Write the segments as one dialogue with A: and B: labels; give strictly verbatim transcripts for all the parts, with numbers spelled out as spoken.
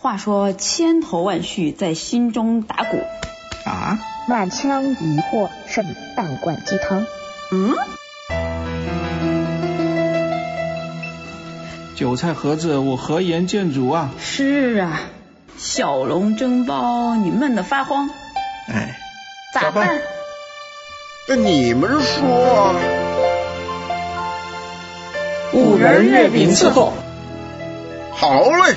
A: 话说千头万绪在心中打鼓
B: 啊，
C: 满腔疑惑胜半罐鸡汤。
A: 嗯，
B: 韭菜盒子，我何言见主啊？
A: 是啊，小笼蒸包你闷得发慌，
B: 哎，
A: 咋办？
D: 那你们说，
A: 五仁月饼伺候。
D: 好嘞。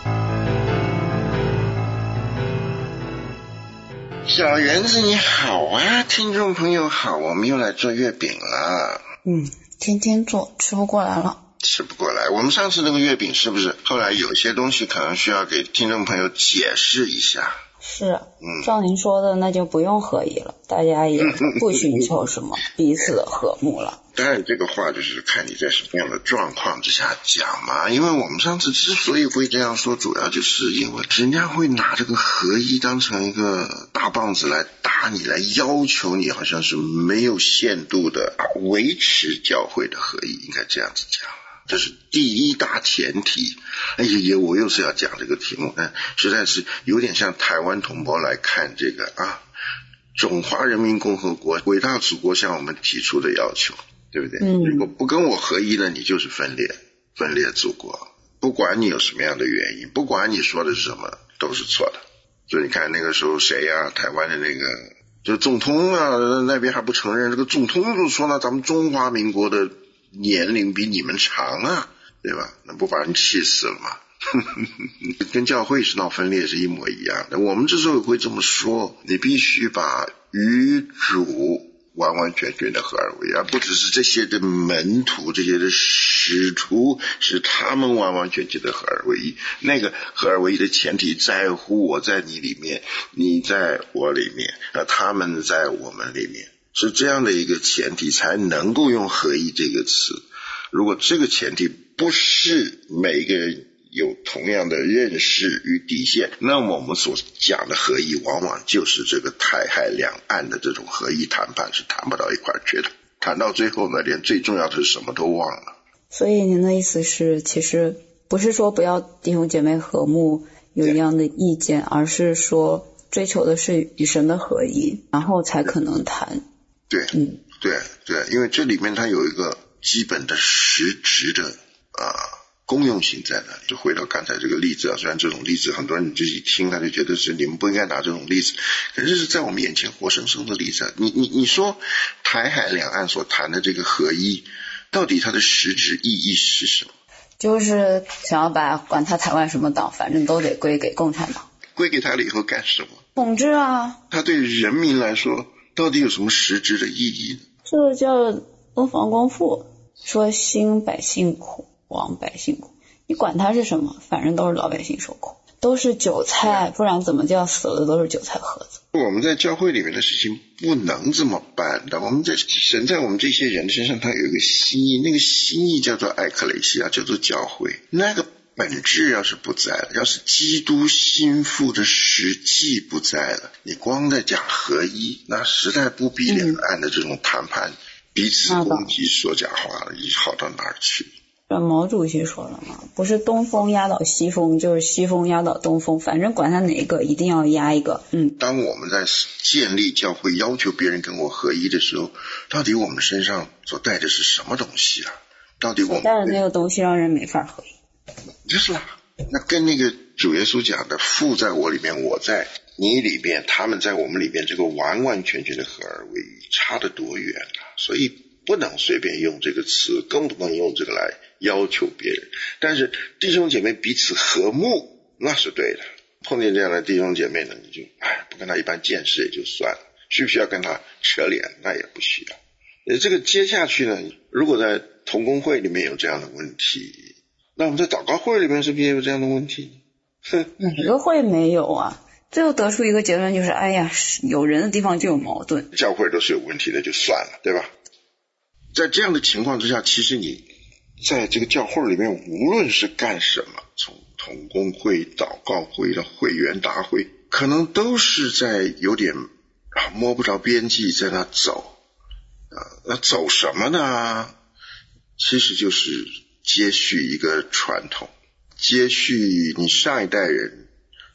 D: 小园子你好啊，听众朋友好，我们又来做月饼了。
A: 嗯，天天做，吃不过来了。
D: 吃不过来，我们上次那个月饼是不是后来有些东西可能需要给听众朋友解释一下？
A: 是，嗯，照您说的那就不用合一了，大家也不寻求什么彼此的和睦了。
D: 当然这个话就是看你在什么样的状况之下讲嘛，因为我们上次之所以会这样说，主要就是因为人家会拿这个合一当成一个大棒子来打你，来要求你好像是没有限度的维持教会的合一，应该这样子讲，这是第一大前提。哎呀，我又是要讲这个题目，但实在是有点像台湾同胞来看这个啊，中华人民共和国伟大祖国向我们提出的要求，对不对？嗯，如果不跟我合一了，你就是分裂，分裂祖国。不管你有什么样的原因，不管你说的是什么，都是错的。所以你看那个时候谁啊，台湾的那个就总统啊，那边还不承认，这个总统就说呢，咱们中华民国的年龄比你们长啊，对吧？那不把人气死了吗？跟教会是闹分裂是一模一样的。我们之所以会这么说，你必须把与主完完全全的合而为一，而不只是这些的门徒，这些的使徒是他们完完全全的合而为一。那个合而为一的前提在乎我在你里面，你在我里面，他们在我们里面，是这样的一个前提才能够用合一这个词。如果这个前提不是每一个人有同样的认识与底线，那么我们所讲的合一往往就是这个台海两岸的这种合一谈判是谈不到一块去的，谈到最后呢，连最重要的是什么都忘了。
A: 所以您的意思是，其实不是说不要弟兄姐妹和睦有一样的意见，而是说追求的是与神的合一，然后才可能谈。
D: 对，嗯，对对，因为这里面它有一个基本的实质的啊、呃、公用性在那里。就回到刚才这个例子啊，虽然这种例子很多人自己听他就觉得是你们不应该拿这种例子，可是是在我们眼前活生生的例子。你你你说台海两岸所谈的这个合一，到底它的实质意义是什么？
A: 就是想要把管他台湾什么党，反正都得归给共产党。
D: 归给他了以后干什么？
A: 统治啊。
D: 他对人民来说到底有什么实质的意义呢？
A: 这个叫东方光复，说兴百姓苦，亡百姓苦，你管他是什么，反正都是老百姓受苦，都是韭菜，不然怎么叫死了都是韭菜盒子。
D: 我们在教会里面的事情不能这么办的，我们在神在我们这些人身上他有一个心意，那个心意叫做艾克雷西亚，叫做教会。那个本质要是不在了，要是基督心腹的实际不在了，你光在讲合一，那实在不比两岸的这种谈判、嗯、彼此攻击说假话好到哪儿去。
A: 毛主席说了嘛，不是东风压倒西风，就是西风压倒东风，反正管他哪一个一定要压一个。嗯，
D: 当我们在建立教会要求别人跟我合一的时候，到底我们身上所带的是什么东西啊？到底我们
A: 带的那个东西让人没法合一，
D: 就是啦。那跟那个主耶稣讲的父在我里面，我在你里面，他们在我们里面，这个完完全全的合而为一差得多远啊！所以不能随便用这个词，更不能用这个来要求别人。但是弟兄姐妹彼此和睦那是对的，碰见这样的弟兄姐妹呢，你就哎不跟他一般见识也就算了，需不需要跟他扯脸？那也不需要。呃，这个接下去呢，如果在同工会里面有这样的问题，那我们在祷告会里面是不是也有这样的问题？哼，
A: 哪个会没有啊？最后得出一个结论就是，哎呀，有人的地方就有矛盾，
D: 教会都是有问题的就算了，对吧？在这样的情况之下，其实你在这个教会里面无论是干什么，从同工会、祷告会到会员大会，可能都是在有点摸不着边际在那走啊，那走什么呢？其实就是接续一个传统，接续你上一代人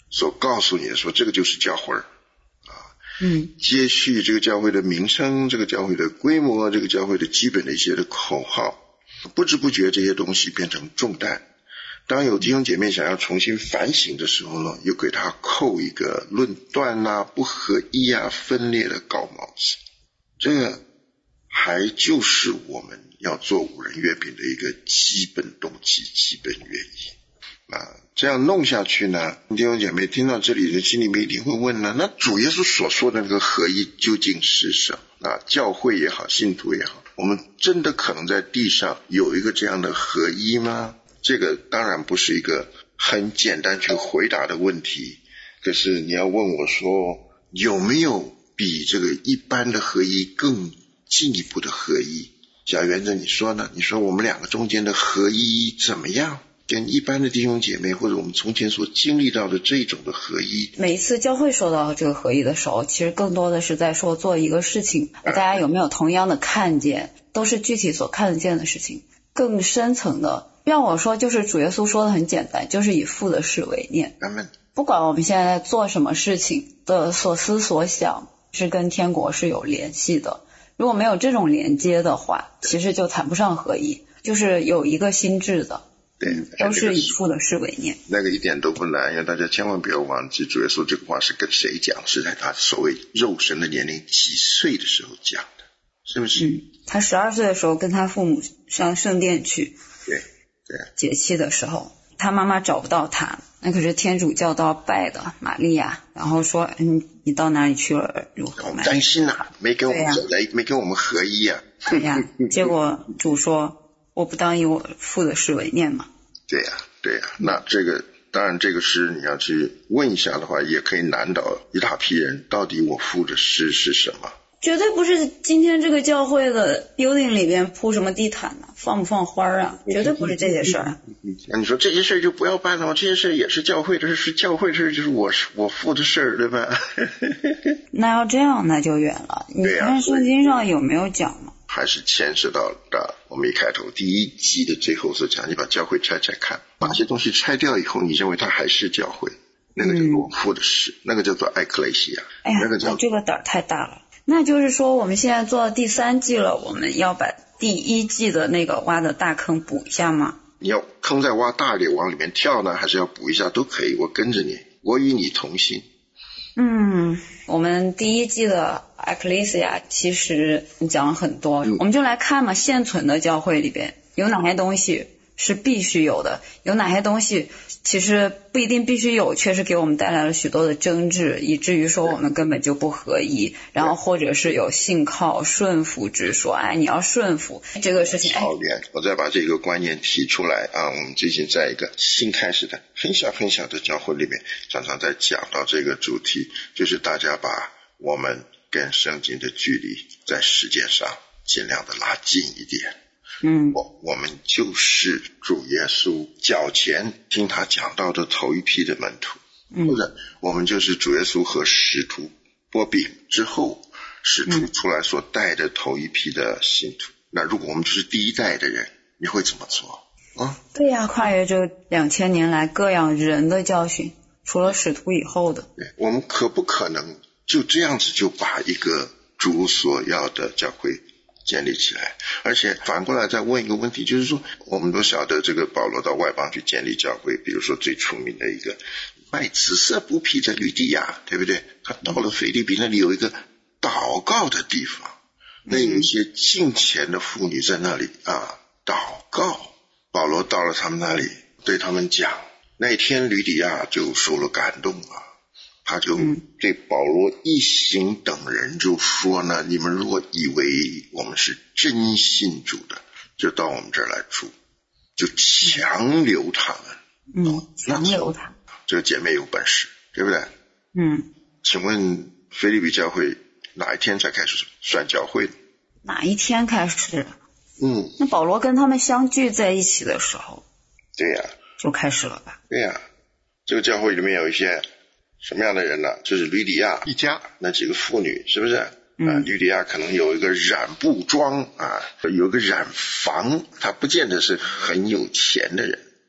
D: 所告诉你的，说这个就是教会啊，
A: 嗯，
D: 接续这个教会的名称，这个教会的规模，这个教会的基本的一些的口号，不知不觉这些东西变成重担。当有弟兄姐妹想要重新反省的时候呢，又给他扣一个论断啊、不合一啊、分裂的高帽子，这个还就是我们要做五仁月饼的一个基本动机、基本原因啊。这样弄下去呢，弟兄姐妹听到这里的心里面一定会问呢，那主耶稣所说的那个合一究竟是什么？啊，教会也好，信徒也好，我们真的可能在地上有一个这样的合一吗？这个当然不是一个很简单去回答的问题，可是你要问我说，有没有比这个一般的合一更进一步的合一？小原则你说呢？你说我们两个中间的合一怎么样？跟一般的弟兄姐妹或者我们从前所经历到的这种的合一，
A: 每一次教会说到这个合一的时候，其实更多的是在说做一个事情，大家有没有同样的看见，都是具体所看得见的事情。更深层的，让我说就是主耶稣说的很简单，就是以父的事为念。不管我们现在做什么事情的所思所想是跟天国是有联系的，如果没有这种连接的话，其实就谈不上合一，就是有一个心智的，
D: 对，
A: 都是以父的事为念。
D: 那个一点都不难，因为大家千万不要忘记，主耶稣这个话是跟谁讲？是在他所谓肉身的年龄几岁的时候讲的，是不是？
A: 嗯，他十二岁的时候跟他父母上圣殿去，
D: 对对，
A: 节期的时候，他妈妈找不到他，那可是天主教导拜的玛利亚，然后说，嗯，你到哪里去了？如何？
D: 担心啊，没跟我们走在、啊、没跟我们合一啊。
A: 对呀、啊，结果主说，我不当以我父的事为念嘛。
D: 对呀、啊，对呀、啊，那这个当然这个事你要去问一下的话，也可以难倒一大批人，到底我父的事是什么？
A: 绝对不是今天这个教会的 building 里边铺什么地毯呢、啊，放不放花啊，绝对不是这些事儿、啊。
D: 那你说这些事就不要办了吗？这些事也是教会的事，是教会的事，就是我我父的事，对吧？
A: 那要这样那就远了。你看圣经上有没有讲吗？
D: 还是牵涉到的我们一开头第一季的最后所讲，你把教会拆拆看，把些东西拆掉以后，你认为它还是教会，那个叫做我父的事、嗯、那个叫做艾克雷西亚。
A: 哎呀，
D: 那个叫
A: 这个胆儿太大了。那就是说我们现在做到第三季了，我们要把第一季的那个挖的大坑补一下吗？
D: 你要坑再挖大一点往里面跳呢，还是要补一下都可以，我跟着你，我与你同行。
A: 嗯，我们第一季的 Ecclesia 其实讲了很多、嗯、我们就来看嘛，现存的教会里边有哪些东西是必须有的，有哪些东西其实不一定必须有，确实给我们带来了许多的争执，以至于说我们根本就不合一，然后或者是有信靠顺服之说，哎，你要顺服这个事情。
D: 好远，我再把这个观念提出来啊！我们最近在一个新开始的很小很小的教会里面，常常在讲到这个主题，就是大家把我们跟圣经的距离在时间上尽量的拉近一点。
A: 嗯，
D: 我我们就是主耶稣脚前听他讲到的头一批的门徒，嗯，或者我们就是主耶稣和使徒擘饼之后，使徒出来所带的头一批的信徒。嗯、那如果我们就是第一代的人，你会怎么做啊？
A: 对呀、啊，跨越这两千年来各样人的教训，除了使徒以后的，
D: 对，我们可不可能就这样子就把一个主所要的教会建立起来？而且反过来再问一个问题，就是说我们都晓得这个保罗到外邦去建立教会，比如说最出名的一个卖紫色布匹的吕底亚，对不对？他到了腓立比那里有一个祷告的地方，那有一些敬虔的妇女在那里啊祷告。保罗到了他们那里对他们讲，那天吕底亚就受了感动啊，他就对保罗一行等人就说呢，你们如果以为我们是真信主的，就到我们这儿来住，就强留他们。
A: 嗯，强留他。
D: 这个姐妹有本事，对不对？
A: 嗯。请
D: 问腓立比教会哪一天才开始算教会的？
A: 哪一天开始？
D: 嗯。
A: 那保罗跟他们相聚在一起的时候。
D: 对呀、啊。
A: 就开始了吧？
D: 对呀、啊。这个教会里面有一些什么样的人呢？就是吕底亚一家那几个妇女，是不是？嗯、啊，吕底亚可能有一个染布庄啊，有一个染房，他不见得是很有钱的人。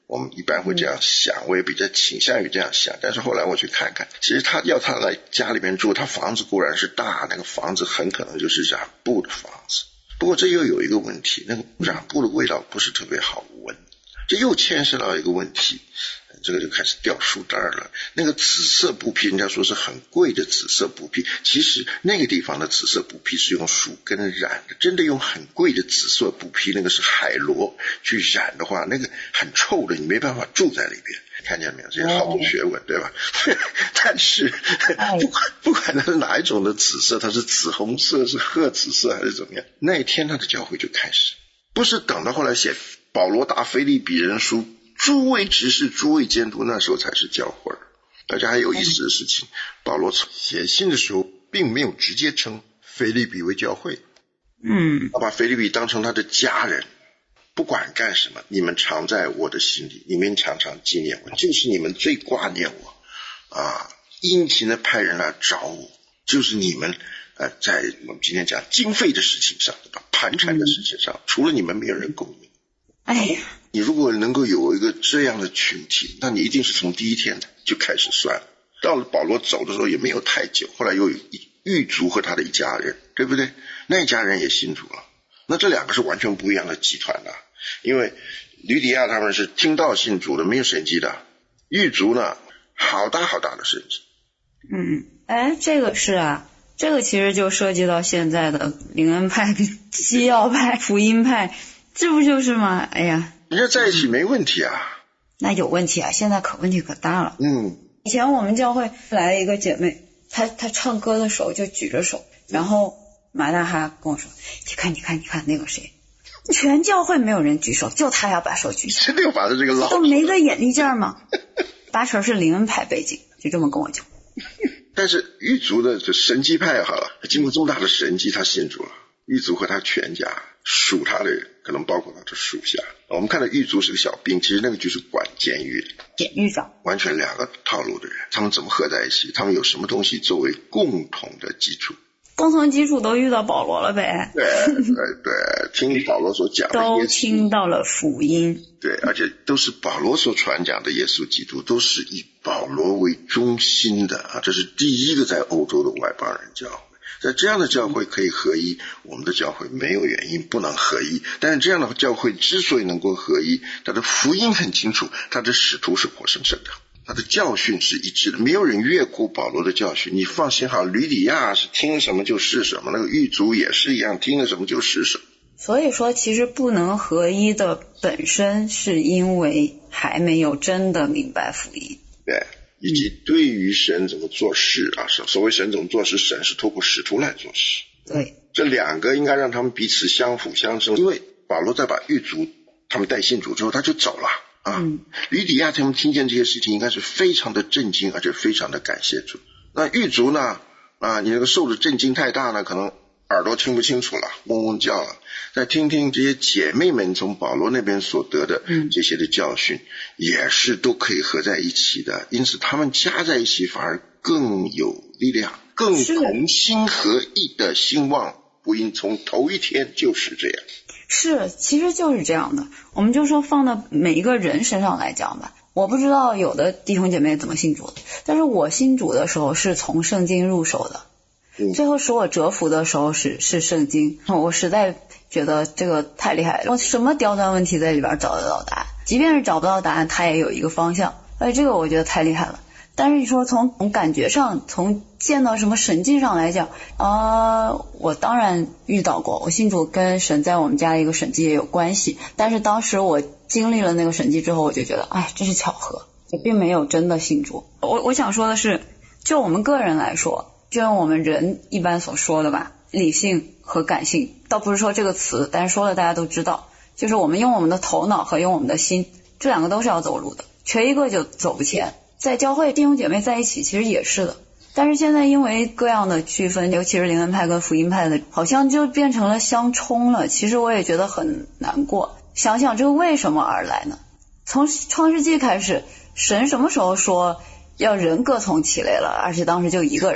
D: 我们一般会这样想，我也比较倾向于这样想。但是后来我去看看，其实他要他来家里面住，他房子固然是大，那个房子很可能就是染布的房子。不过这又有一个问题，那个染布的味道不是特别好闻，这又牵涉到一个问题，这个就开始掉书袋了。那个紫色布匹，人家说是很贵的紫色布匹，其实那个地方的紫色布匹是用树根染的，真的用很贵的紫色布匹，那个是海螺去染的话，那个很臭的，你没办法住在里边。看见没有？这些好多学问，对吧？但是不管不管它是哪一种的紫色，它是紫红色，是褐紫色还是怎么样，那一天他的教会就开始，不是等到后来写保罗大腓立比人书，诸位执事诸位监督，那时候才是教会。大家还有意思的事情，保罗写信的时候并没有直接称腓立比为教会，
A: 嗯，
D: 他把腓立比当成他的家人，不管干什么，你们常在我的心里，你们常常纪念我，就是你们最挂念我啊，殷勤的派人来找我，就是你们呃，在我们今天讲经费的事情上，对吧？盘缠的事情上，嗯、除了你们没有人供应。
A: 哎呀，
D: 你如果能够有一个这样的群体，那你一定是从第一天就开始算。到了保罗走的时候也没有太久，后来又有狱卒和他的一家人，对不对？那一家人也信主了。那这两个是完全不一样的集团的，因为吕底亚他们是听到信主的，没有神迹的。狱卒呢，好大好大的神迹。
A: 嗯，哎，这个是啊，这个其实就涉及到现在的灵恩派、基要派、福音派，这不就是吗？哎呀，
D: 人家在一起没问题啊。
A: 那有问题啊，现在可问题可大了。
D: 嗯，
A: 以前我们教会来了一个姐妹，她她唱歌的时候就举着手，然后马大哈跟我说，你看你看你看那个谁，全教会没有人举手，就他要把手举起来，
D: 真的要把他这个老
A: 都没个眼力劲儿吗？八成是灵恩派背景，就这么跟我讲。
D: 但是狱卒的这神迹派好了，经过这么大的神迹，他信主了。狱卒和他全家属他的人，可能包括他的属下。我们看到狱卒是个小兵，其实那个就是管监狱的
A: 典狱长，
D: 完全两个套路的人。他们怎么合在一起？他们有什么东西作为共同的基础？
A: 共同基础都遇到保罗了呗。
D: 对对对，听保罗所讲的
A: 都听到了福音。
D: 对，而且都是保罗所传讲的耶稣基督，都是以保罗为中心的啊！这是第一个在欧洲的外邦人教会。在这样的教会可以合一，我们的教会没有原因不能合一。但是这样的教会之所以能够合一，它的福音很清楚，它的使徒是活生生的，他的教训是一致的，没有人越过保罗的教训。你放心好，吕底亚是听什么就是什么，那个狱卒也是一样，听了什么就是什么。
A: 所以说其实不能合一的本身是因为还没有真的明白福音，
D: 对，以及对于神怎么做事啊，所谓神怎么做事，神是透过使徒来做事。
A: 对，
D: 这两个应该让他们彼此相辅相成，因为保罗在把狱卒他们带信主之后他就走了啊，
A: 嗯，
D: 吕底亚他们听见这些事情应该是非常的震惊，而且非常的感谢主。那狱卒呢啊，你那个受的震惊太大呢，可能耳朵听不清楚了，嗡嗡叫了。再听听这些姐妹们从保罗那边所得的这些的教训，嗯，也是都可以合在一起的，因此他们加在一起反而更有力量，更同心合意的兴旺福音，从头一天就是这样。
A: 是，其实就是这样的。我们就说放到每一个人身上来讲吧，我不知道有的弟兄姐妹怎么信主的，但是我信主的时候是从圣经入手的，嗯，最后使我折服的时候是是圣经。我实在觉得这个太厉害了，我什么刁钻问题在里边找得到答案，即便是找不到答案它也有一个方向，所以这个我觉得太厉害了。但是你说从从感觉上，从见到什么神迹上来讲啊，呃，我当然遇到过，我信主跟神在我们家的一个神迹也有关系，但是当时我经历了那个神迹之后，我就觉得哎，这是巧合，我并没有真的信主。我我想说的是，就我们个人来说，就像我们人一般所说的吧，理性和感性，倒不是说这个词，但是说了大家都知道，就是我们用我们的头脑和用我们的心，这两个都是要走路的，缺一个就走不前。在教会弟兄姐妹在一起其实也是的，但是现在因为各样的区分，尤其是灵恩派跟福音派的，好像就变成了相冲了。其实我也觉得很难过，想想这个为什么而来呢？从创世纪开始，神什么时候说要人各从其类了？而且当时就一个人，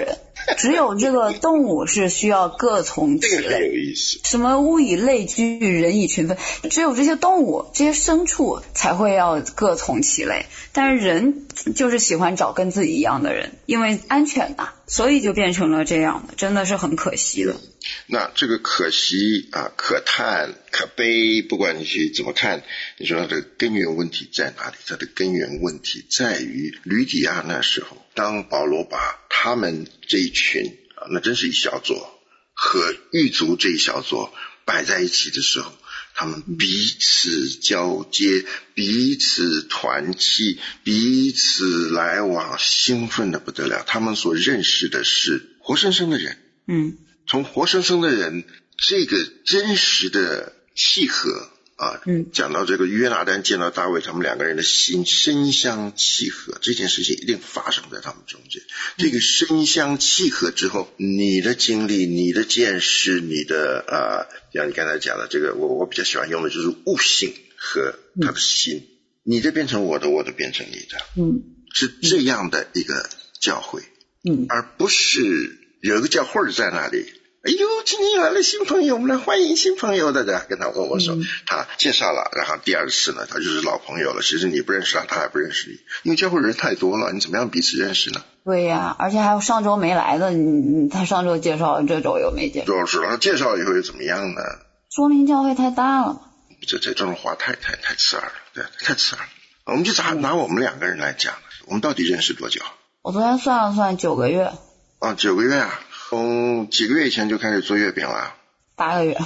A: 只有这个动物是需要各从其类，
D: 这个很有意思。
A: 什么物以类聚，人以群分，只有这些动物这些牲畜才会要各从其类，但是人就是喜欢找跟自己一样的人，因为安全呐，所以就变成了这样的，真的是很可惜的。
D: 那这个可惜啊，可叹可悲，不管你去怎么看，你说它的根源问题在哪里？它的根源问题在于吕底亚那时候，当保罗把他们这一群啊，那真是一小撮和狱卒这一小撮摆在一起的时候，他们彼此交接，彼此团契，彼此来往，兴奋的不得了。他们所认识的是活生生的人，
A: 嗯，
D: 从活生生的人这个真实的契合啊，
A: 嗯，
D: 讲到这个约拿单见到大卫，他们两个人的心深相契合，这件事情一定发生在他们中间。这个深相契合之后，你的经历、你的见识、你的呃，像你刚才讲的这个，我我比较喜欢用的就是悟性和他的心，嗯，你的变成我的，我的变成你的，
A: 嗯，
D: 是这样的一个教会，
A: 嗯，
D: 而不是有个教会在那里。哎呦，今天来了新朋友，我们来欢迎新朋友的，跟他握握手，嗯，他介绍了，然后第二次呢，他就是老朋友了。其实你不认识他，他还不认识你，因为教会人太多了，你怎么样彼此认识呢？
A: 对呀，而且还有上周没来的，你你他上周介绍，这周又没介绍。
D: 就是了，他介绍以后又怎么样呢？
A: 说明教会太大了嘛。
D: 这这这种话太太太刺耳了，对，太刺耳了。我们就拿拿我们两个人来讲，我们到底认识多久？我
A: 昨天算了算，九个月。
D: 啊，九个月啊。从几个月以前就开始做月饼了，
A: 八个月。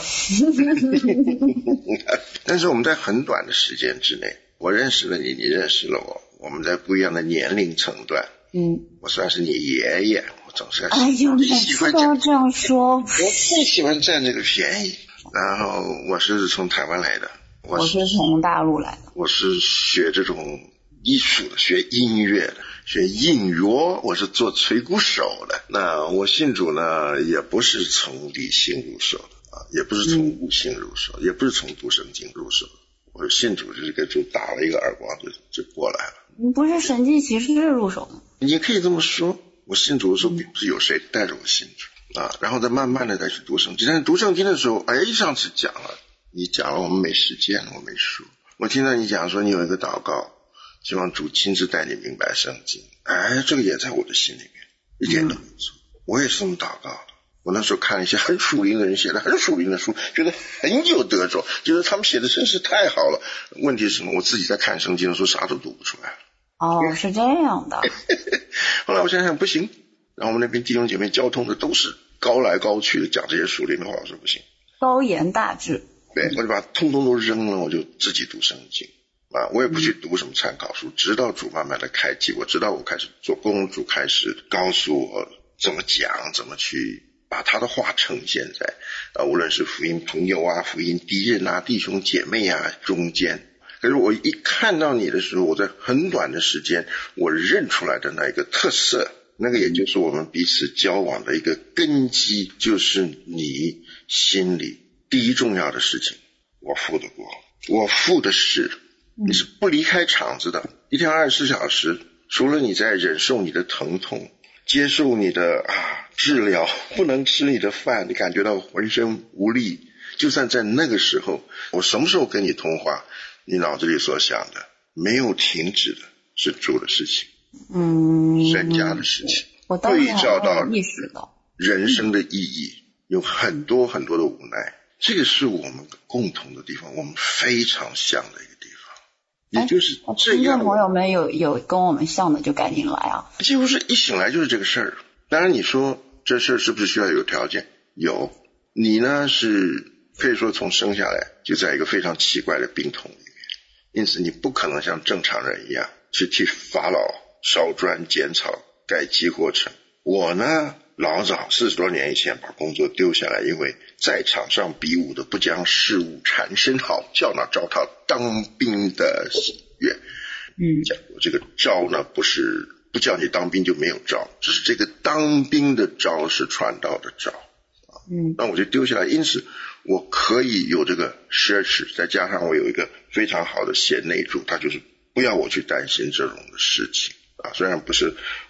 D: 但是我们在很短的时间之内，我认识了你，你认识了我，我们在不一样的年龄层段。
A: 嗯，
D: 我算是你爷爷，我总是
A: 哎呦，每次都要这样说，
D: 我最喜欢占这个便宜。然后我是从台湾来的，
A: 我是从大陆来的，
D: 我是学这种艺术的，学音乐的，学音乐，我是做吹鼓手的。那我信主呢，也不是从理性入手的啊，也不是从悟性入手，嗯，也不是从读圣经入手。我信主就是给主打了一个耳光就就过来了。
A: 你不是神迹骑士入手吗？
D: 你可以这么说，我信主的时候并不是有谁带着我信主啊，然后再慢慢的再去读圣经。但是读圣经的时候，哎，上次讲了，你讲了我们没时间，我没说。我听到你讲说你有一个祷告，希望主亲自带你明白圣经，哎，这个也在我的心里面，一点都没错。嗯，我也是这么祷告的。我那时候看了一些很属灵的人写的很属灵的书，觉得很有得着，觉得他们写的真是太好了。问题是什么？我自己在看圣经的时候啥都读不出来了。
A: 哦，是这样的。
D: 后来我想想不行，然后我们那边弟兄姐妹交通的都是高来高去的讲这些属灵的话，我说不行，
A: 高言大志。
D: 对，我就把通通都扔了，我就自己读圣经啊，我也不去读什么参考书，直到主慢慢的开启我，直到我开始做工，主开始告诉我怎么讲，怎么去把他的话呈现在啊，无论是福音朋友啊，福音敌人啊，弟兄姐妹啊中间。可是我一看到你的时候，我在很短的时间我认出来的那一个特色，那个也就是我们彼此交往的一个根基，就是你心里第一重要的事情我付得过，我付的是你是不离开场子的，一天二十四小时，除了你在忍受你的疼痛，接受你的啊治疗，不能吃你的饭，你感觉到浑身无力，就算在那个时候，我什么时候跟你通话，你脑子里所想的没有停止的是主的事情，嗯，神家的事情，
A: 我当时
D: 对照到
A: 意识到
D: 人生的意义，有很多很多的无奈，这个是我们共同的地方，我们非常像的一个地方，也就是这样。听
A: 众朋友们有有跟我们像的就赶紧来啊！
D: 几乎是一醒来就是这个事儿。当然你说这事儿是不是需要有条件？有。你呢是可以说从生下来就在一个非常奇怪的病痛里面，因此你不可能像正常人一样去替法老烧砖剪草盖基活城。我呢老早四十多年以前把工作丢下来，因为在场上比武的不将事物缠身好，叫那招他当兵的喜悦。嗯，讲过这个招呢不是不叫你当兵就没有招，只是这个当兵的招是传道的招。嗯，那我就丢下来，因此我可以有这个奢侈，再加上我有一个非常好的贤内助，他就是不要我去担心这种的事情啊。虽然不是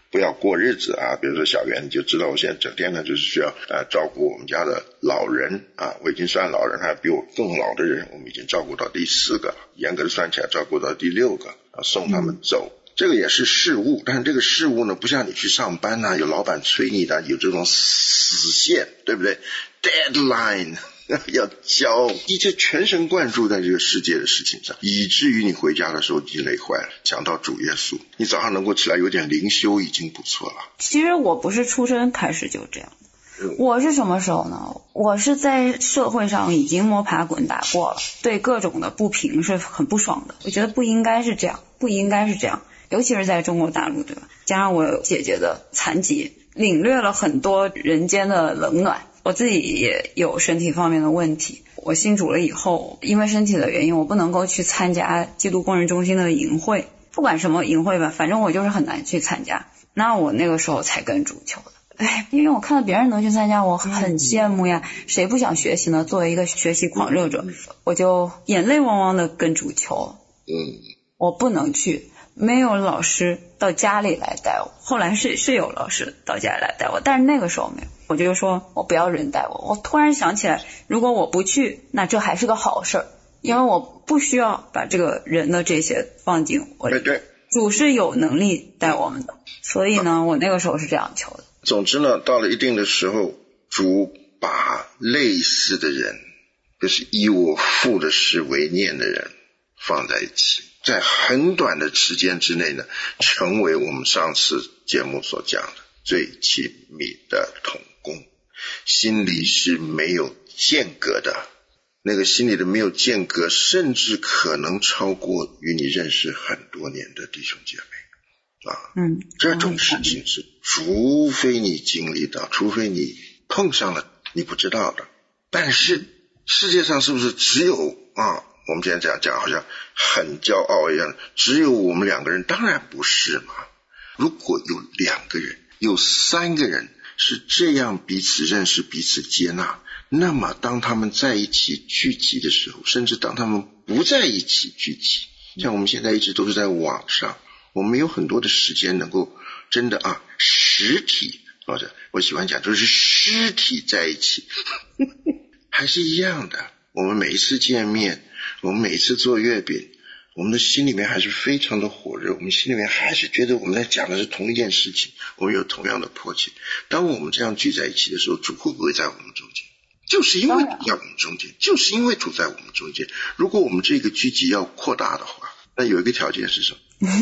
D: 不要过日子啊。比如说小袁你就知道我现在整天呢就是需要呃照顾我们家的老人啊，我已经算老人，还有比我更老的人，我们已经照顾到第四个，严格的算起来照顾到第六个啊，送他们走。嗯，这个也是事务，但是这个事务呢，不像你去上班啊，有老板催你的，有这种死线，对不对 ？Deadline 要交，你就全神贯注在这个世界的事情上，以至于你回家的时候你累坏了。讲到主耶稣，你早上能够起来有点灵修已经不错了。
A: 其实我不是出生开始就这样，我是什么时候呢？我是在社会上已经摸爬滚打过了，对各种的不平是很不爽的。我觉得不应该是这样，不应该是这样。尤其是在中国大陆，对吧？加上我有姐姐的残疾，领略了很多人间的冷暖。我自己也有身体方面的问题，我信主了以后，因为身体的原因，我不能够去参加基督工人中心的营会，不管什么营会吧，反正我就是很难去参加。那我那个时候才跟主求的。哎，因为我看到别人能去参加，我很羡慕呀。谁不想学习呢？作为一个学习狂热者，我就眼泪汪汪的跟主求。
D: 嗯，
A: 我不能去。没有老师到家里来带我，后来是是有老师到家里来带我，但是那个时候没有，我就说我不要人带我。我突然想起来，如果我不去，那这还是个好事儿，因为我不需要把这个人的这些放进我里。
D: 对，
A: 主是有能力带我们的，所以呢，我那个时候是这样求的。
D: 总之呢，到了一定的时候，主把类似的人，就是以我父的事为念的人放在一起，在很短的时间之内呢，成为我们上次节目所讲的最亲密的同工，心里是没有间隔的，那个心里的没有间隔，甚至可能超过与你认识很多年的弟兄姐妹啊。
A: 嗯，
D: 这种事情是除非你经历到，除非你碰上了你不知道的。但是世界上是不是只有啊我们今天这样讲好像很骄傲一样，只有我们两个人？当然不是嘛。如果有两个人，有三个人是这样彼此认识彼此接纳，那么当他们在一起聚集的时候，甚至当他们不在一起聚集，像我们现在一直都是在网上，我们有很多的时间能够真的啊实体，或者我喜欢讲就是尸体在一起还是一样的。我们每一次见面，我们每一次做月饼，我们的心里面还是非常的火热，我们心里面还是觉得我们在讲的是同一件事情，我们有同样的迫切。当我们这样聚在一起的时候，主会不会在我们中间？就是因为主在我们中间，就是因为主在我们中间。如果我们这个聚集要扩大的话，那有一个条件是什么？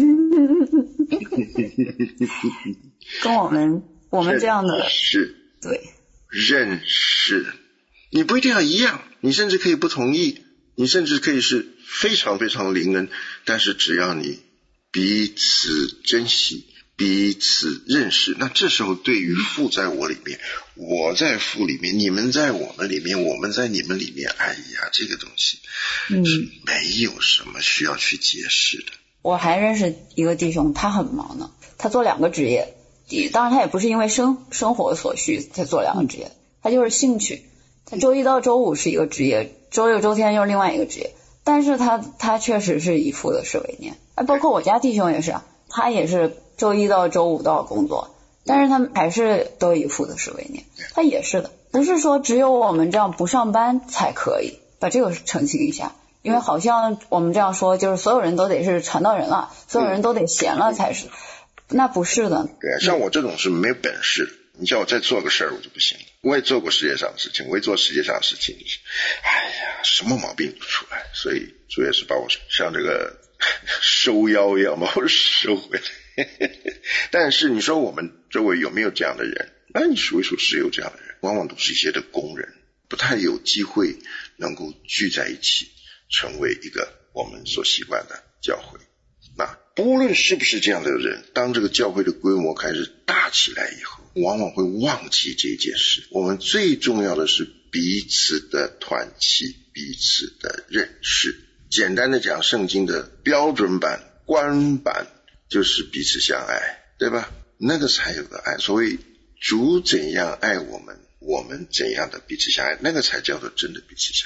A: 跟我们我们这样的
D: 是
A: 对
D: 认识，你不一定要一样，你甚至可以不同意，你甚至可以是非常非常灵恩，但是只要你彼此珍惜，彼此认识，那这时候对于父在我里面，我在父里面，你们在我们里面，我们在你们里面，哎呀，这个东西是没有什么需要去解释的。
A: 我还认识一个弟兄，他很忙呢，他做两个职业，当然他也不是因为生生活所需才做两个职业，他就是兴趣。他周一到周五是一个职业，周六周天又是另外一个职业，但是他他确实是以父的事为念。哎，包括我家弟兄也是啊，他也是周一到周五都要工作，但是他们还是都以父的事为念。他也是的，不是说只有我们这样不上班才可以，把这个澄清一下。因为好像我们这样说，就是所有人都得是传道人了，所有人都得闲了才是，那不是的。
D: 对，像我这种是没有本事的，你叫我再做个事儿我就不行。我也做过世界上的事情，我也做世界上的事情，就是哎呀，什么毛病都出来，所以主也是把我像这个收腰一样把我收回来。但是你说我们周围有没有这样的人？那你数一数是有这样的人，往往都是一些的工人，不太有机会能够聚在一起成为一个我们所习惯的教会。那不论是不是这样的人，当这个教会的规模开始大起来以后，往往会忘记这件事。我们最重要的是彼此的团契，彼此的认识。简单的讲，圣经的标准版官版就是彼此相爱，对吧？那个才有个爱。所谓主怎样爱我们，我们怎样的彼此相爱，那个才叫做真的彼此相爱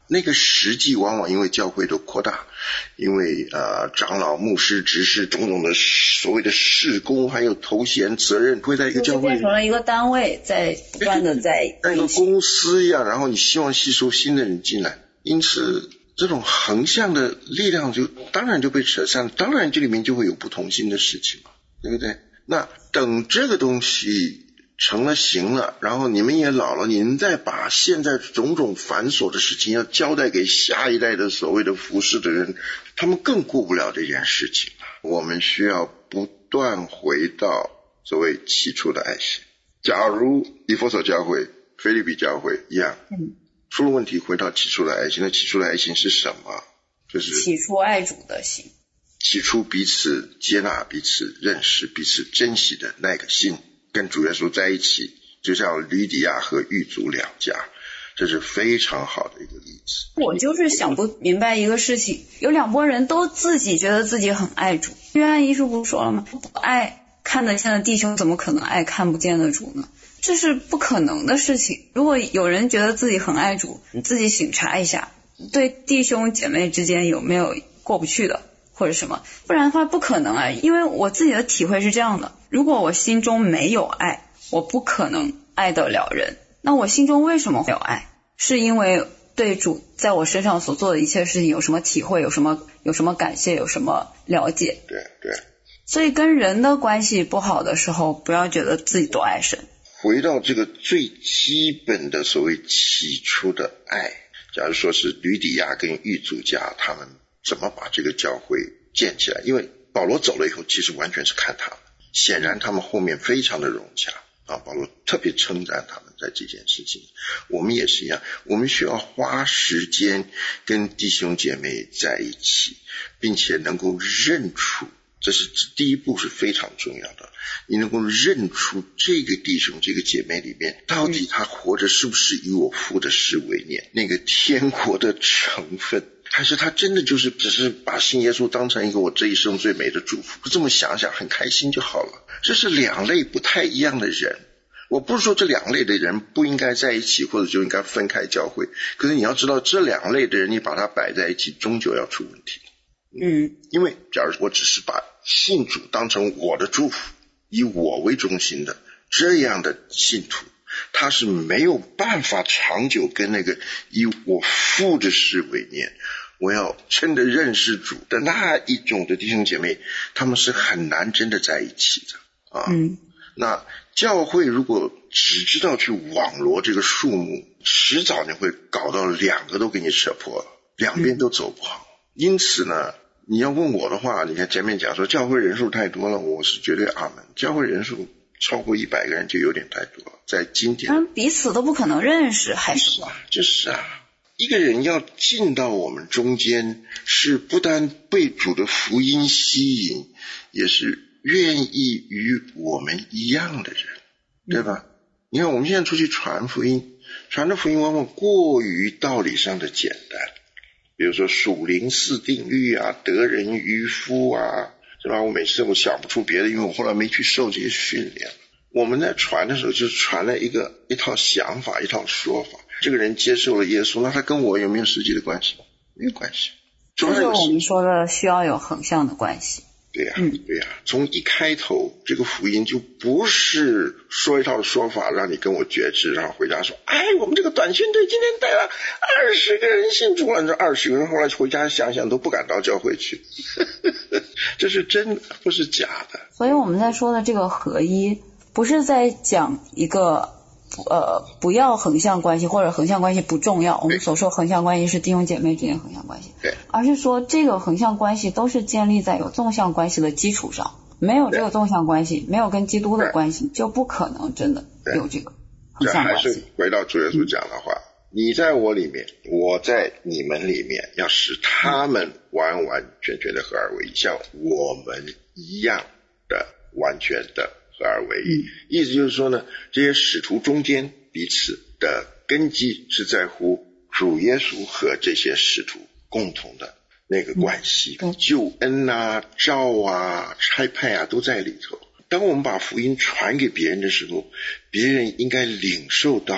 D: 那个实际往往因为教会的扩大，因为呃长老、牧师、执事种种的所谓的事工，还有头衔、责任，会在一个教会
A: 变成了一个单位，在不断的在
D: 像一个公司一样，然后你希望吸收新的人进来，因此这种横向的力量就当然就被扯散，当然这里面就会有不同心的事情嘛，对不对？那等这个东西成了形了，然后你们也老了，你们再把现在种种繁琐的事情要交代给下一代的所谓的服侍的人，他们更顾不了这件事情。我们需要不断回到所谓起初的爱心。假如以弗所教会、腓立比教会一样，嗯，出了问题回到起初的爱心，那起初的爱心是什么？就是
A: 起初爱主的心，
D: 起初彼此接纳、彼此认识、彼此珍惜的那个心，跟主耶稣在一起，就像吕底亚和狱卒两家，这是非常好的一个例子。
A: 我就是想不明白一个事情，有两拨人都自己觉得自己很爱主，约翰一书不是说了吗？不爱看得见的弟兄，怎么可能爱看不见的主呢？这是不可能的事情。如果有人觉得自己很爱主，你自己省察一下，对弟兄姐妹之间有没有过不去的或者什么，不然的话不可能啊。因为我自己的体会是这样的，如果我心中没有爱，我不可能爱得了人。那我心中为什么会有爱？是因为对主在我身上所做的一切事情有什么体会，有什么有什么感谢，有什么了解。
D: 对对。
A: 所以跟人的关系不好的时候，不要觉得自己多爱神。
D: 回到这个最基本的所谓起初的爱，假如说是吕底亚跟狱卒家他们怎么把这个教会建起来，因为保罗走了以后其实完全是看他们，显然他们后面非常的融洽啊，保罗特别称赞他们在这件事情。我们也是一样，我们需要花时间跟弟兄姐妹在一起，并且能够认出，这是第一步是非常重要的，你能够认出这个弟兄这个姐妹里面到底他活着是不是以我父的事为念，那个天国的成分，还是他真的就是只是把信耶稣当成一个我这一生最美的祝福，这么想想很开心就好了。这是两类不太一样的人，我不是说这两类的人不应该在一起或者就应该分开教会，可是你要知道这两类的人你把它摆在一起终究要出问题。
A: 嗯，
D: 因为假如我只是把信主当成我的祝福，以我为中心的这样的信徒，他是没有办法长久跟那个以我父的事为念，我要真的认识主的那一种的弟兄姐妹，他们是很难真的在一起的啊。
A: 嗯，
D: 那教会如果只知道去网罗这个数目，迟早你会搞到两个都给你扯破了，两边都走不好。因此呢，你要问我的话，你看前面讲说教会人数太多了，我是绝对阿门。教会人数超过一百个人就有点太多了，在今天，
A: 嗯，彼此都不可能认识，还是
D: 啊，就是啊，一个人要进到我们中间，是不但被主的福音吸引，也是愿意与我们一样的人，对吧？嗯，你看我们现在出去传福音，传的福音往往过于道理上的简单。比如说属灵四定律啊，得人渔夫啊，是吧？我每次我想不出别的，因为我后来没去受这些训练。我们在传的时候就是传了一个一套想法，一套说法。这个人接受了耶稣，那他跟我有没有实际的关系？没有关系。
A: 这是我们说的需要有横向的关系。
D: 对呀、啊，嗯，对呀、啊，从一开头这个福音就不是说一套说法让你跟我决志，然后回家说，哎，我们这个短宣队今天带了二十个人信主了，这二十个人后来回家想想都不敢到教会去，这是真的，不是假的。
A: 所以我们在说的这个合一，不是在讲一个呃不要横向关系或者横向关系不重要，我们所说横向关系是弟兄姐妹之间横向关系，
D: 对，
A: 而是说这个横向关系都是建立在有纵向关系的基础上，没有这个纵向关系，没有跟基督的关系，就不可能真的有这个横向关系。
D: 这还是回到主耶稣讲的话、嗯，你在我里面，我在你们里面，要使他们完完全全的合而为一，像我们一样的完全的合而为一、嗯、意思就是说呢，这些使徒中间彼此的根基是在乎主耶稣和这些使徒共同的那个关系、嗯、救恩啊、召啊、差派啊都在里头。当我们把福音传给别人的时候，别人应该领受到，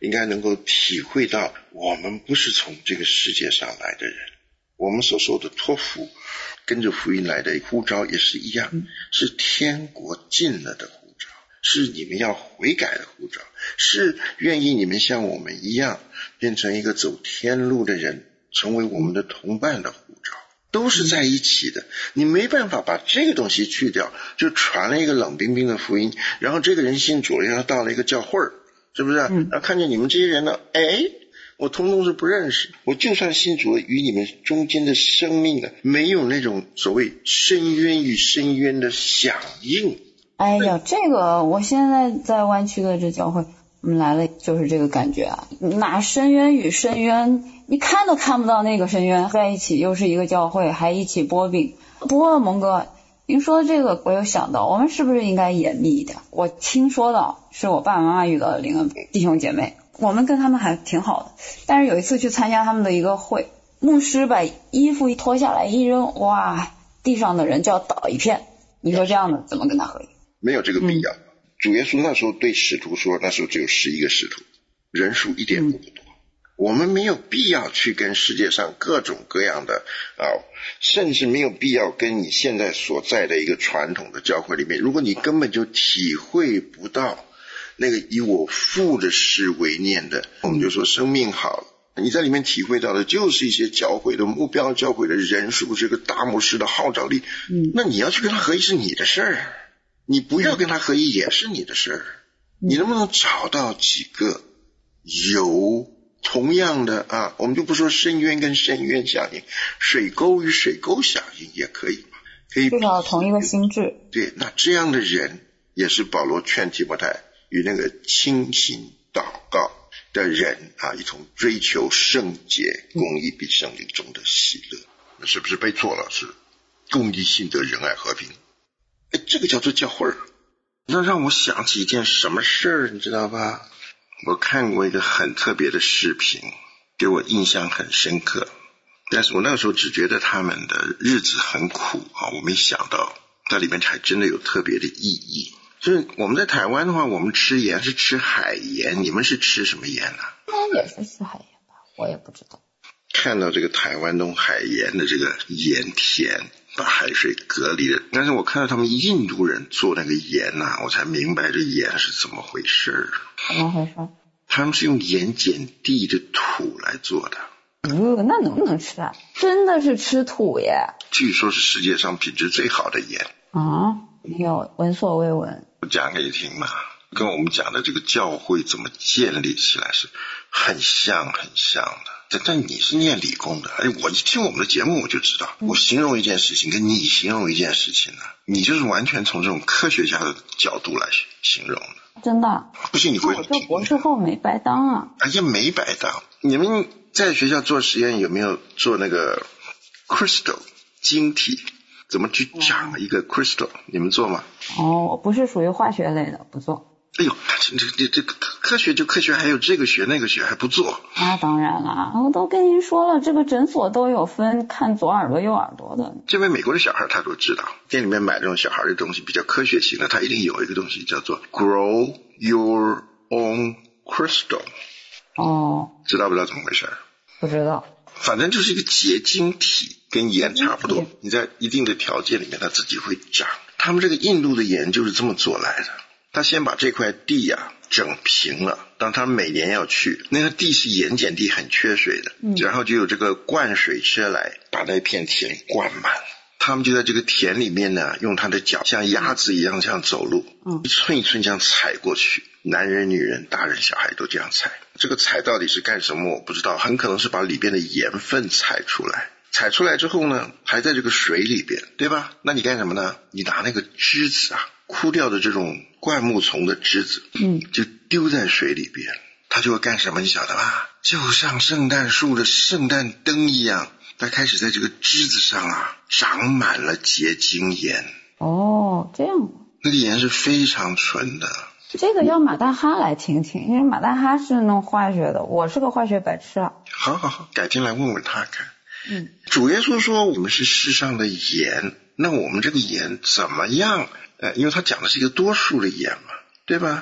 D: 应该能够体会到，我们不是从这个世界上来的人，我们所受的托付跟着福音来的呼召也是一样，是天国近了的呼召，是你们要悔改的呼召，是愿意你们像我们一样变成一个走天路的人，成为我们的同伴的呼召，都是在一起的。你没办法把这个东西去掉，就传了一个冷冰冰的福音，然后这个人信主了，然后到了一个教会，是不是？然后看见你们这些人呢，哎，我通通是不认识，我就算信主了，与你们中间的生命呢，没有那种所谓深渊与深渊的响应。
A: 哎呀，这个我现在在湾区的这教会，我们来了就是这个感觉啊，哪深渊与深渊，你看都看不到那个深渊，在一起又是一个教会，还一起播饼。不过蒙哥，您说这个我有想到，我们是不是应该严密一点？我听说到是我爸爸妈妈遇到的灵恩弟兄姐妹，我们跟他们还挺好的，但是有一次去参加他们的一个会，牧师把衣服一脱下来一扔，哇，地上的人就要倒一片，你说这样的怎么跟他合一？
D: 没有这个必要。嗯，主耶稣那时候对使徒说，那时候只有十一个使徒，人数一点都不多，嗯，我们没有必要去跟世界上各种各样的啊，甚至没有必要跟你现在所在的一个传统的教会里面，如果你根本就体会不到那个以我父的事为念的，我们就说生命好了，你在里面体会到的就是一些教会的目标，教会的人数，这个大牧师的号召力，嗯，那你要去跟他合一是你的事儿，你不要跟他合一也是你的事儿，你能不能找到几个有同样的啊，我们就不说深渊跟深渊响应，水沟与水沟响应也可以嘛，可以
A: 至少同一个心智。
D: 对，那这样的人也是保罗劝提摩太与那个清心祷告的人啊，一同追求圣洁公义，比圣灵中的喜乐。那是不是背错了？是公义、信德、仁爱、和平。哎，这个叫做教会儿。那让我想起一件什么事儿，你知道吧？我看过一个很特别的视频，给我印象很深刻。但是我那个时候只觉得他们的日子很苦啊，我没想到那里面还真的有特别的意义。就是我们在台湾的话，我们吃盐是吃海盐，你们是吃什么盐呢？
A: 应该也是吃海盐吧，我也不知道。
D: 看到这个台湾弄海盐的这个盐田，把海水隔离了，但是我看到他们印度人做那个盐啊，我才明白这盐是怎么回事。
A: 怎么回事？
D: 他们是用盐碱地的土来做的。
A: 呃，那能不能吃啊？真的是吃土耶？
D: 据说是世界上品质最好的盐
A: 啊，没有，闻所未闻。
D: 我讲给你听嘛，跟我们讲的这个教会怎么建立起来是很像很像的。但但你是念理工的，哎，我一听我们的节目我就知道，我形容一件事情跟你形容一件事情呢，你就是完全从这种科学家的角度来形容的。
A: 真的？
D: 不信你回
A: 我这博士后没白当啊。
D: 哎呀，没白当。你们在学校做实验有没有做那个 crystal 晶体？怎么去长一个 crystal？、嗯、你们做吗？
A: 哦，我不是属于化学类的，不做。
D: 哎呦，这这这科学就科学，还有这个学那个学还不做？
A: 那当然了，我都跟您说了，这个诊所都有分看左耳朵右耳朵的。
D: 这位美国的小孩他都知道，店里面买这种小孩的东西比较科学型的，他一定有一个东西叫做 grow your own crystal。
A: 哦，
D: 知道不知道怎么回事？
A: 不知道。
D: 反正就是一个结晶体，跟盐差不多，你在一定的条件里面它自己会长。他们这个印度的盐就是这么做来的，他先把这块地啊整平了，当他每年要去，那个地是盐碱地，很缺水的、嗯、然后就有这个灌水车来把那片田灌满，他们就在这个田里面呢，用他的脚像鸭子一样这样走路、嗯、一寸一寸这样踩过去，男人女人大人小孩都这样踩。这个踩到底是干什么我不知道，很可能是把里边的盐分踩出来，踩出来之后呢还在这个水里边，对吧？那你干什么呢？你拿那个枝子啊，枯掉的这种灌木丛的枝子，嗯，就丢在水里边，它就会干什么你晓得吧？就像圣诞树的圣诞灯一样，它开始在这个枝子上啊长满了结晶盐。
A: 哦，这样。
D: 那个盐是非常纯的。
A: 这个要马大哈来听听，因为马大哈是弄化学的，我是个化学白痴啊。
D: 好好好，改天来问问他看。嗯，主耶稣说我们是世上的盐，那我们这个盐怎么样？呃，因为他讲的是一个多数的盐嘛，对吧？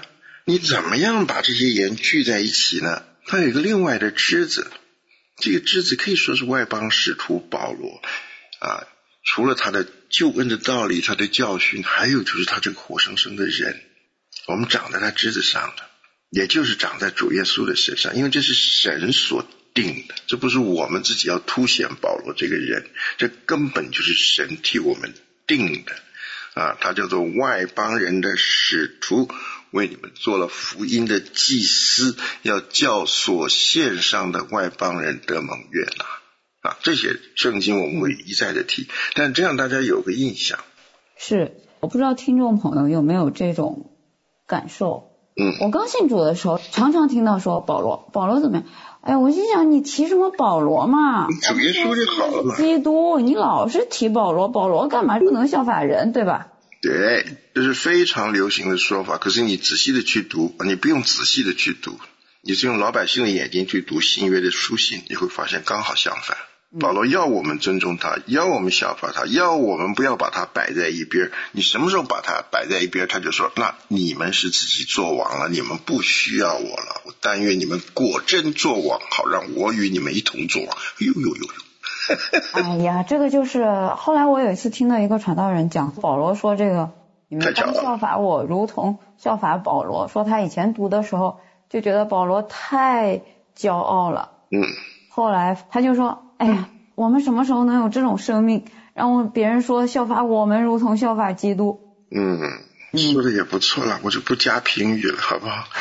D: 你怎么样把这些盐聚在一起呢？它有一个另外的枝子，这个枝子可以说是外邦使徒保罗啊，除了他的救恩的道理，他的教训，还有就是他这个活生生的人，我们长在他枝子上的，也就是长在主耶稣的身上，因为这是神所定的，这不是我们自己要凸显保罗这个人，这根本就是神替我们定的啊，他叫做外邦人的使徒，为你们做了福音的祭司，要叫所献上的外邦人得蒙悦纳啊，这些圣经我们会一再的提，但这样大家有个印象。
A: 是，我不知道听众朋友有没有这种感受。
D: 嗯，
A: 我刚信主的时候，常常听到说保罗，保罗怎么样？哎，我心想你提什么保罗嘛？
D: 主耶稣就好了嘛。
A: 基督，你老是提保罗，保罗干嘛不能效法人，对吧？
D: 对，这是非常流行的说法。可是你仔细的去读，你不用仔细的去读，你是用老百姓的眼睛去读新约的书信，你会发现刚好相反。保罗要我们尊重他，要我们效法他，要我们不要把他摆在一边。你什么时候把他摆在一边，他就说那你们是自己做王了，你们不需要我了，我但愿你们果真做王，好让我与你们一同做王。呦呦呦呦
A: 哎呀，这个就是后来我有一次听到一个传道人讲，保罗说这个你们当效法我如同效法保罗，说他以前读的时候就觉得保罗太骄傲了，
D: 嗯，
A: 后来他就说哎呀，我们什么时候能有这种生命，让别人说效法我们如同效法基督。
D: 嗯，说的也不错了，我就不加评语了，好不好？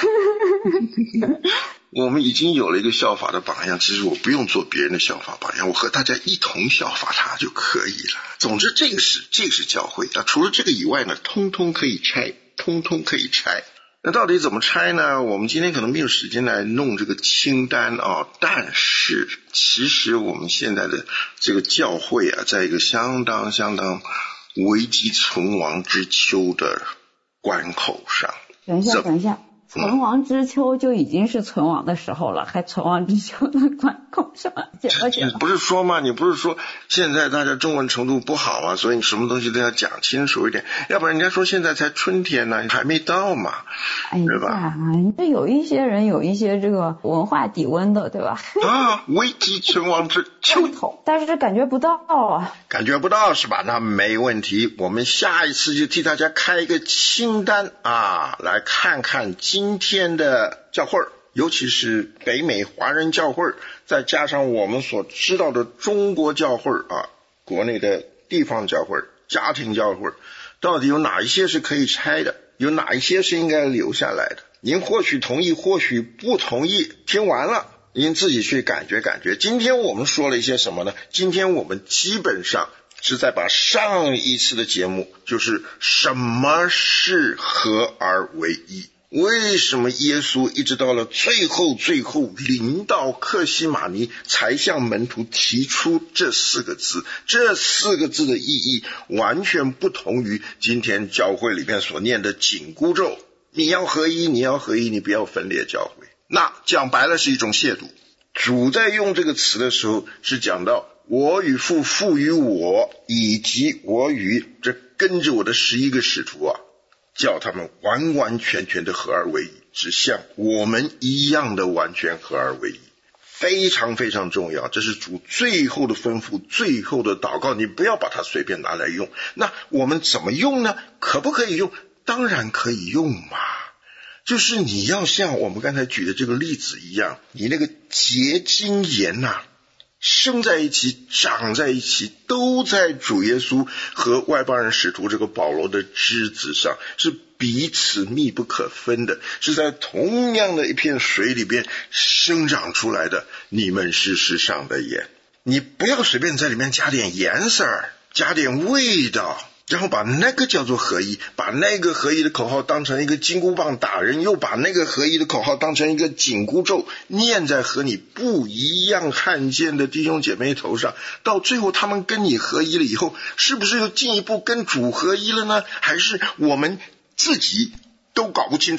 D: 我们已经有了一个效法的榜样，其实我不用做别人的效法榜样，我和大家一同效法他就可以了。总之这个是这个是教会啊，除了这个以外呢，通通可以拆，通通可以拆。那到底怎么拆呢？我们今天可能没有时间来弄这个清单啊，但是其实我们现在的这个教会啊，在一个相当相当危机存亡之秋的关口上。
A: 等一下等一下，存亡之秋就已经是存亡的时候了，还存亡之秋的关口上，解了解了。
D: 不是说嘛，你不是说现在大家中文程度不好嘛，所以你什么东西都要讲清楚一点，要不然人家说现在才春天呢，还没到嘛，
A: 哎呀，
D: 对吧？
A: 这有一些人有一些这个文化底温的，对吧？
D: 啊，危机存亡之秋，
A: 但是这感觉不到啊，
D: 感觉不到是吧？那没问题，我们下一次就替大家开一个清单啊，来看看今天的教会，尤其是北美华人教会，再加上我们所知道的中国教会啊，国内的地方教会、家庭教会，到底有哪一些是可以拆的，有哪一些是应该留下来的？您或许同意，或许不同意，听完了您自己去感觉感觉。今天我们说了一些什么呢？今天我们基本上是在把上一次的节目，就是什么是合而为一，为什么耶稣一直到了最后最后临到客西马尼才向门徒提出这四个字，这四个字的意义完全不同于今天教会里面所念的紧箍咒，你要合一，你要合一，你不要分裂教会。那讲白了是一种亵渎。主在用这个词的时候是讲到我与父，父与我，以及我与这跟着我的十一个使徒啊，叫他们完完全全的合而为一，只像我们一样的完全合而为一，非常非常重要。这是主最后的吩咐，最后的祷告，你不要把它随便拿来用。那我们怎么用呢？可不可以用？当然可以用嘛，就是你要像我们刚才举的这个例子一样，你那个结晶盐呐、啊，生在一起，长在一起，都在主耶稣和外邦人使徒这个保罗的枝子上，是彼此密不可分的，是在同样的一片水里边生长出来的。你们是世上的盐，你不要随便在里面加点颜色，加点味道，然后把那个叫做合一，把那个合一的口号当成一个金箍棒打人，又把那个合一的口号当成一个紧箍咒念在和你不一样汉奸的弟兄姐妹头上，到最后他们跟你合一了以后，是不是又进一步跟主合一了呢？还是我们自己都搞不清楚，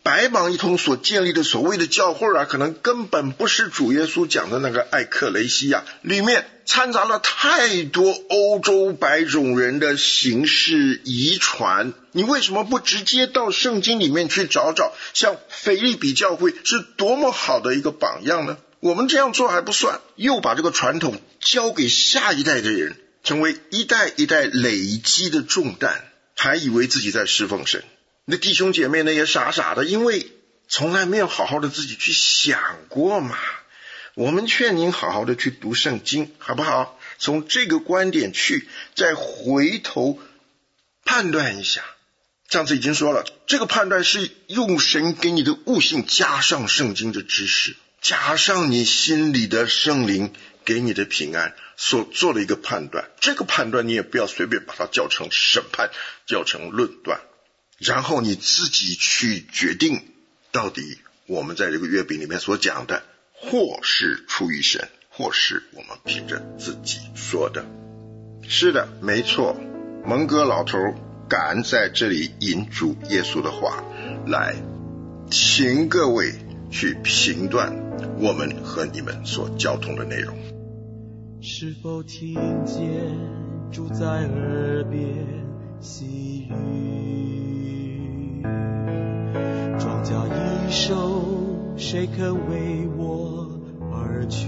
D: 白忙一通所建立的所谓的教会啊，可能根本不是主耶稣讲的那个艾克雷西亚，里面掺杂了太多欧洲白种人的形式遗传。你为什么不直接到圣经里面去找找，像腓立比教会是多么好的一个榜样呢？我们这样做还不算，又把这个传统交给下一代的人，成为一代一代累积的重担，还以为自己在侍奉神。那弟兄姐妹呢也傻傻的，因为从来没有好好的自己去想过嘛。我们劝您好好的去读圣经，好不好？从这个观点去再回头判断一下。上次已经说了，这个判断是用神给你的悟性加上圣经的知识，加上你心里的圣灵给你的平安所做的一个判断。这个判断你也不要随便把它叫成审判，叫成论断，然后你自己去决定，到底我们在这个约饼里面所讲的，或是出于神，或是我们凭着自己说的。是的，没错，蒙哥老头敢在这里引主耶稣的话来，请各位去评断我们和你们所交通的内容。
E: 是否听见主在耳边细语？庄稼一收，谁肯为我而去？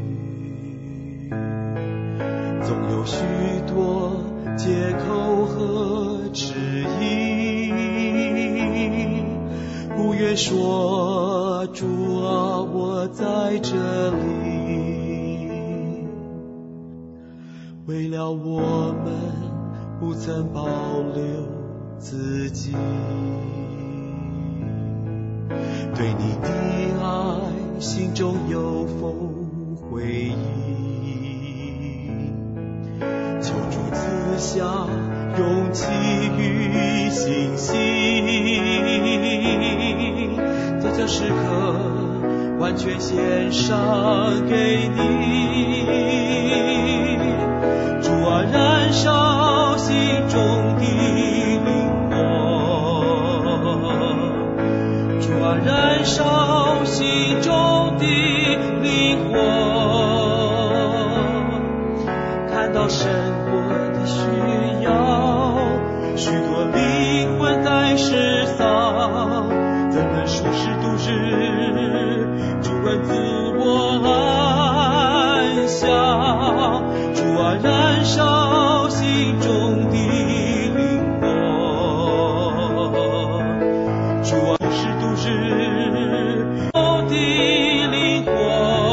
E: 总有许多借口和质疑，不愿说主啊，我在这里。为了我们不曾保留自己，对你的爱心中有否回忆？求主赐下勇气与信心，在这时刻完全献上给你。主啊，燃烧心中的灵火，主啊，燃烧心中的灵火，看到生活的需要，许多灵魂在世上，怎能舒适度日？主人自我安详，主啊，燃烧心中的灵火，主啊，舒适度日的灵火，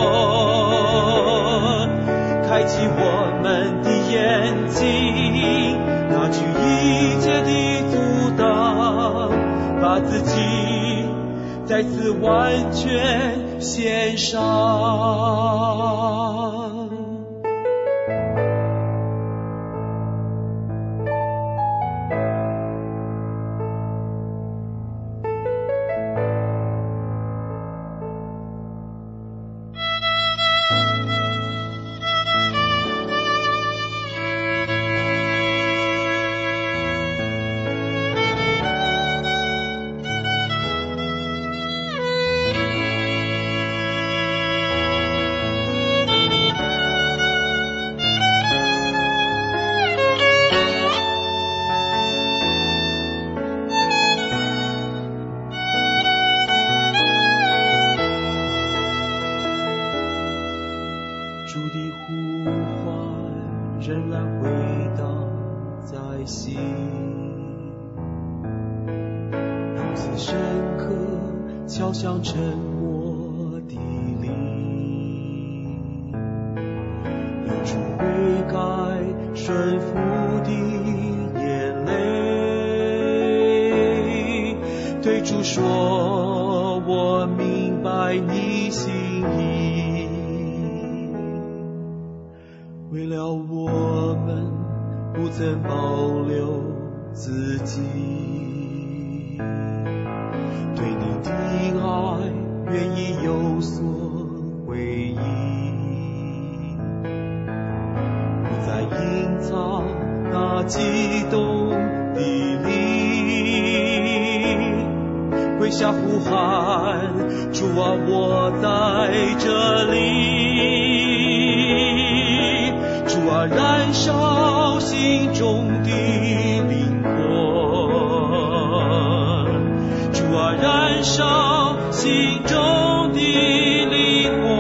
E: 开启我们的眼睛，拿去一切的阻挡，把自己再次完全献上。主的呼唤仍然回荡在心，如此深刻，敲响沉默的灵，流出悔改顺服的眼泪，对主说，我明白你心意。为了我们不曾保留自己，对你的爱愿意有所回应，不再隐藏那激动的灵，回跪下呼喊，主啊，我在这里。主啊，燃烧心中的灵魂，主啊，燃烧心中的灵魂，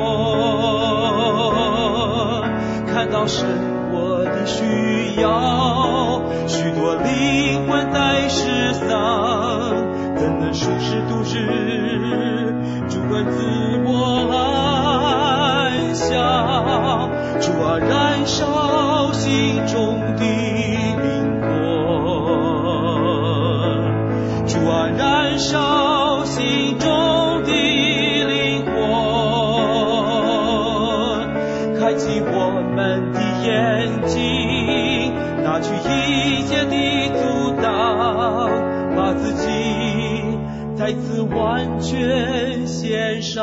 E: 看到生活的需要，许多灵魂在世上，怎能舒适度日？主啊，自我安详，主啊，燃烧心中的灵魂，主啊，燃烧心中的灵魂，开启我们的眼睛，拿去一切的阻挡，把自己再次完全献上。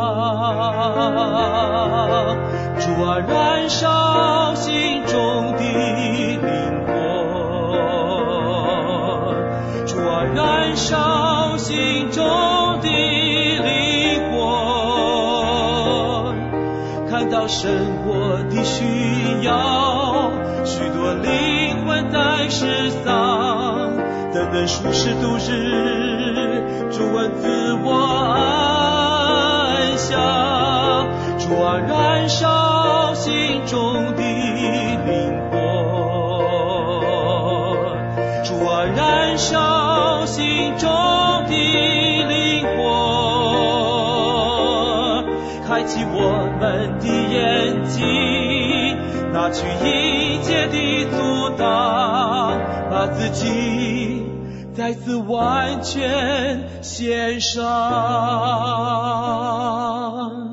E: 主啊，燃烧心中的灵魂，主啊，燃烧心中的灵魂，看到生活的需要，许多灵魂在世上，怎能舒适度日？主啊，自我安详，主啊，燃烧心中的灵魂，主啊，燃烧心中的灵魂，开启我们的眼睛，拿去一切的阻挡，把自己再次完全献上。